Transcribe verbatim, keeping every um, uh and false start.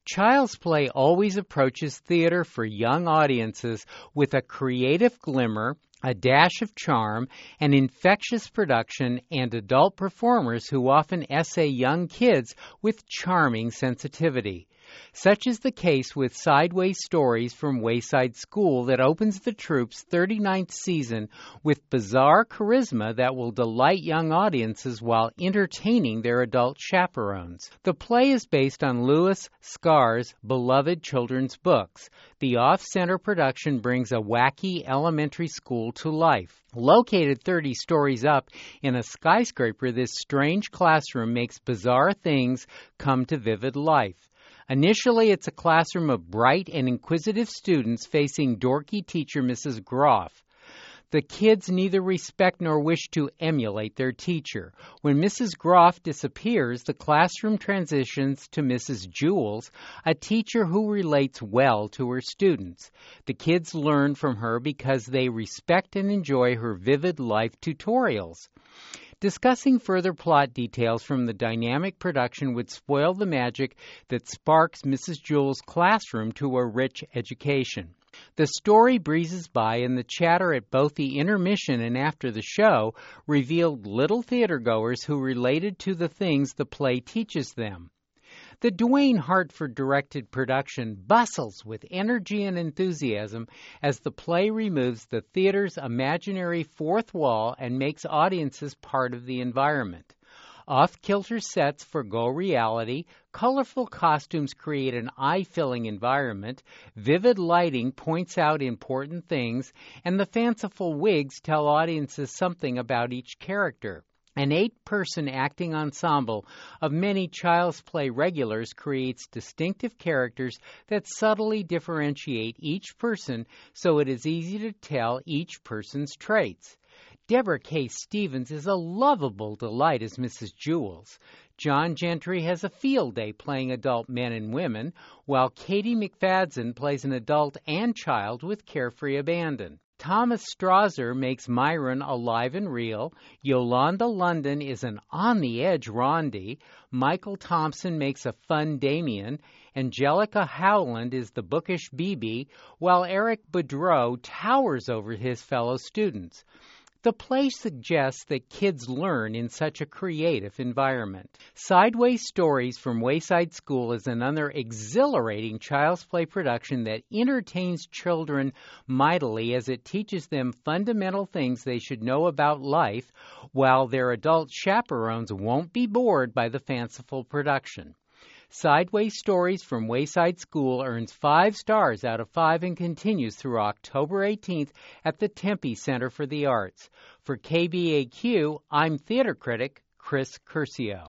Child's Play always approaches theater for young audiences with a creative glimmer, a dash of charm, an infectious production, and adult performers who often essay young kids with charming sensitivity. Such is the case with Sideways Stories from Wayside School that opens the troupe's thirty-ninth season with bizarre charisma that will delight young audiences while entertaining their adult chaperones. The play is based on Lewis Scar's beloved children's books. The off-center production brings a wacky elementary school to life. Located thirty stories up in a skyscraper, this strange classroom makes bizarre things come to vivid life. Initially, it's a classroom of bright and inquisitive students facing dorky teacher Missus Groff. The kids neither respect nor wish to emulate their teacher. When Missus Groff disappears, the classroom transitions to Missus Jules, a teacher who relates well to her students. The kids learn from her because they respect and enjoy her vivid life tutorials. Discussing further plot details from the dynamic production would spoil the magic that sparks Missus Jules' classroom to a rich education. The story breezes by, and the chatter at both the intermission and after the show revealed little theatergoers who related to the things the play teaches them. The Dwayne Hartford-directed production bustles with energy and enthusiasm as the play removes the theater's imaginary fourth wall and makes audiences part of the environment. Off-kilter sets forgo reality, colorful costumes create an eye-filling environment, vivid lighting points out important things, and the fanciful wigs tell audiences something about each character. An eight-person acting ensemble of many Child's Play regulars creates distinctive characters that subtly differentiate each person so it is easy to tell each person's traits. Deborah K. Stevens is a lovable delight as Missus Jules. John Gentry has a field day playing adult men and women, while Katie McFadden plays an adult and child with carefree abandon. Thomas Strasser makes Myron alive and real. Yolanda London is an on-the-edge Rondi. Michael Thompson makes a fun Damien. Angelica Howland is the bookish B B, while Eric Boudreau towers over his fellow students. The play suggests that kids learn in such a creative environment. Sideways Stories from Wayside School is another exhilarating Child's Play production that entertains children mightily as it teaches them fundamental things they should know about life, while their adult chaperones won't be bored by the fanciful production. Sideways Stories from Wayside School earns five stars out of five and continues through October eighteenth at the Tempe Center for the Arts. For K B A Q, I'm theater critic Chris Curcio.